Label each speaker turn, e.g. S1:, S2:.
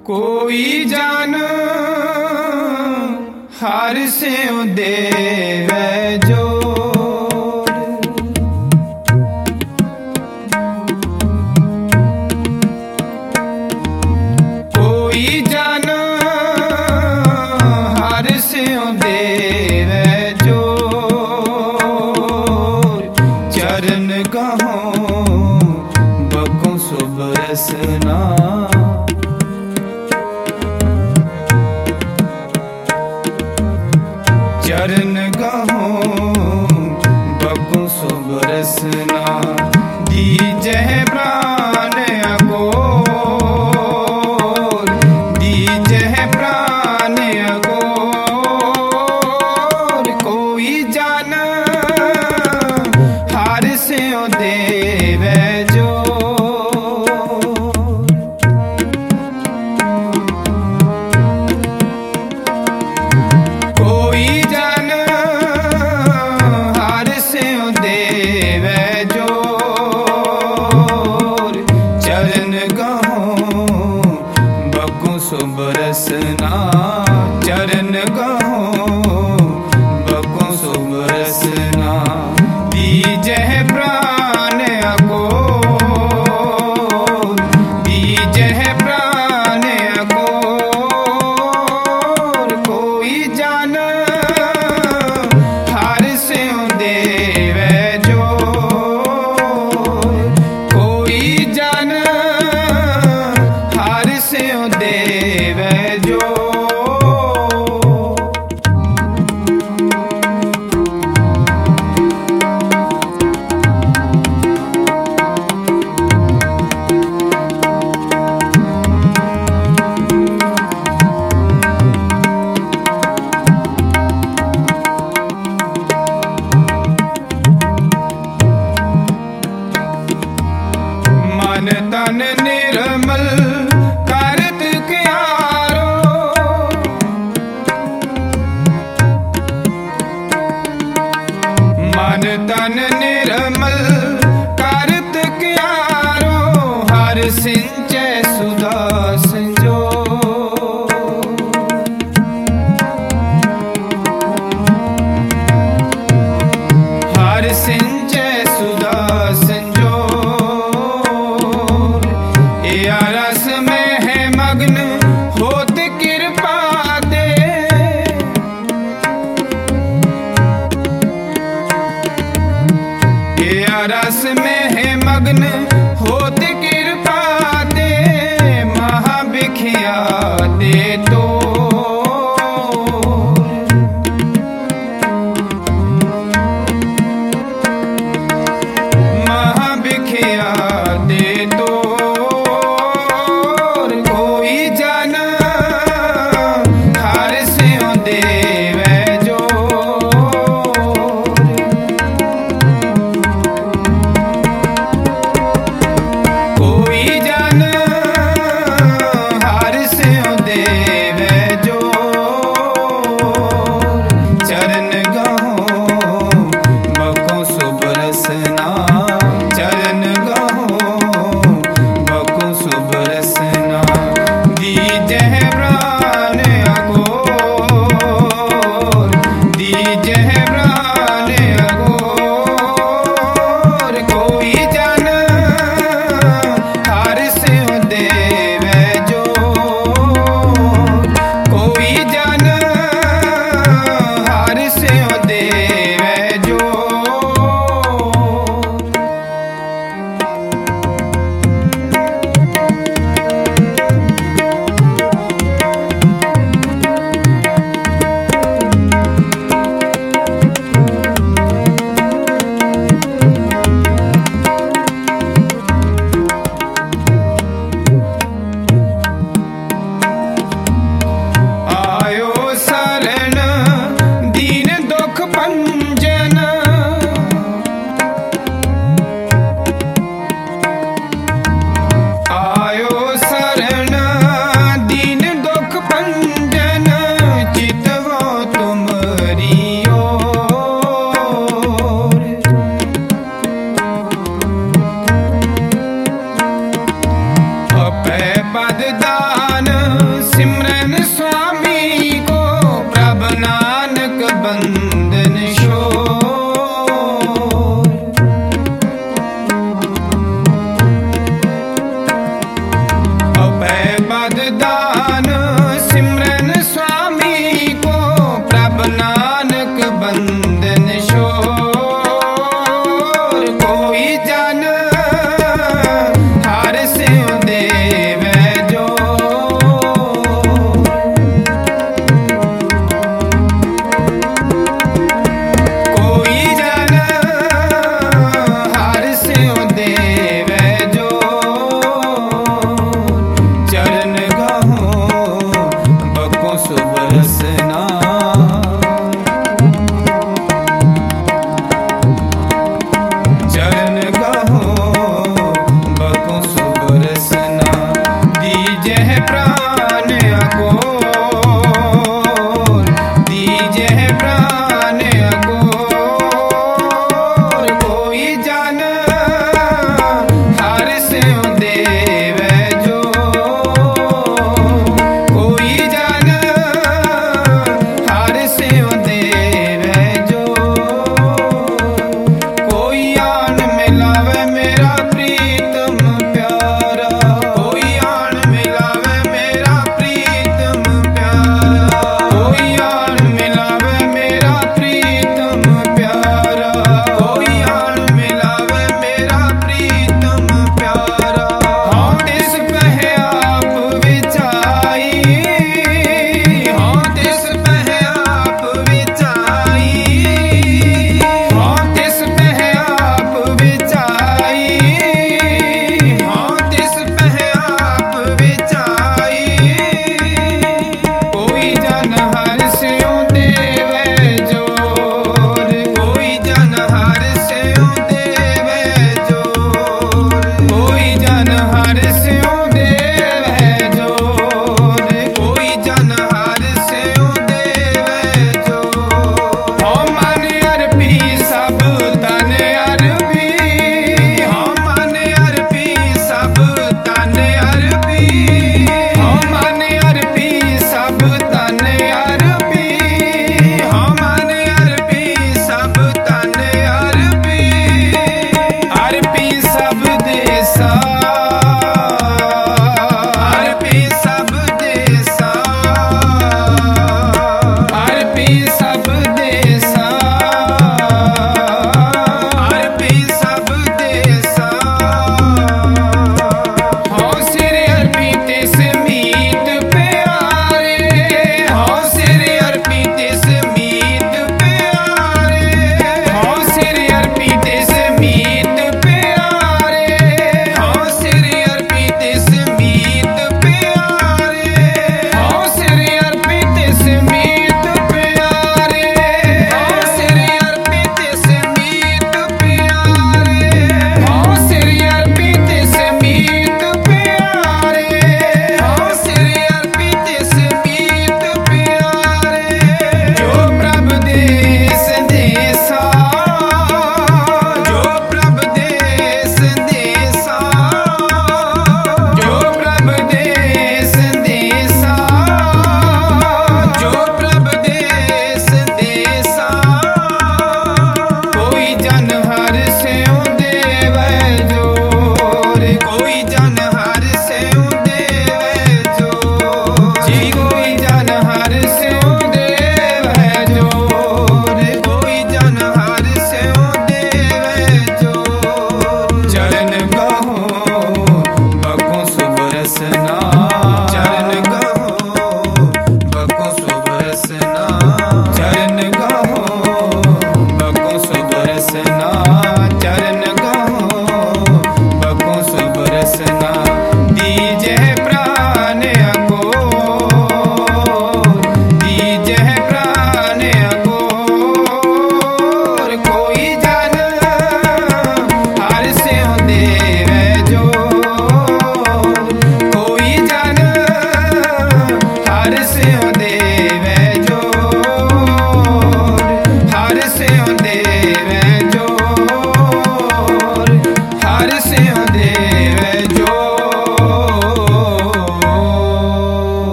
S1: कोई जान हार से देवे जोड़, कोई जान हार से देवे जोड़। चरण कहो बको सो बरसना, चरण कहो बको सो बरसना। दीजे प्राण अगोर, दीजे प्राण अगोर। कोई जान हार से देवे जो, कोई जान हार से देवे जोर। चरण कहो बको सो बरसना, चरण कहो बको सो बरसना। दीजे प्राण अगोर, दीजे प्राण अगोर। कोई जान हार से देवे जोर, कोई जान हार से देवे जोर। मन तन निर्मल कार्तिक आरो, मन तन निर्मल कार्तिक आरो। हर सिंचै सुधा संजो, हर सिंचै सुधा संजो। या रस में है मग्न होत कृपा दे, या रस में है मग्न होत कृपा दे। महाभिखिया दे तो, महाभिखिया दे तो। है प्राण